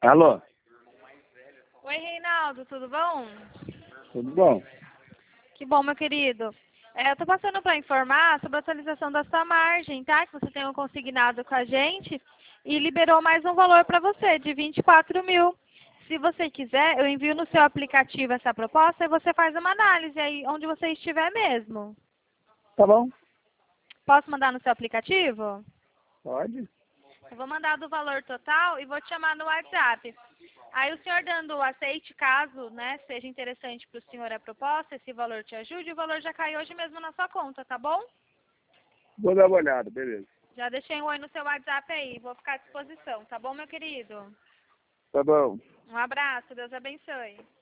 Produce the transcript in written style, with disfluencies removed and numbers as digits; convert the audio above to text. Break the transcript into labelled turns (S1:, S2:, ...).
S1: Alô?
S2: Oi, Reinaldo, tudo bom?
S1: Tudo bom?
S2: Que bom, meu querido. Eu tô passando para informar sobre a atualização da sua margem, tá? Que você tem um consignado com a gente e liberou mais um valor para você, de 24 mil. Se você quiser, eu envio no seu aplicativo essa proposta e você faz uma análise aí onde você estiver mesmo.
S1: Tá bom?
S2: Posso mandar no seu aplicativo?
S1: Pode.
S2: Eu vou mandar do valor total e vou te chamar no WhatsApp. Aí o senhor dando o aceite, caso, né, seja interessante para o senhor a proposta, esse valor te ajude, o valor já cai hoje mesmo na sua conta, tá bom?
S1: Vou dar uma olhada, beleza.
S2: Já deixei um oi no seu WhatsApp aí, vou ficar à disposição, tá bom, meu querido?
S1: Tá bom.
S2: Um abraço, Deus abençoe.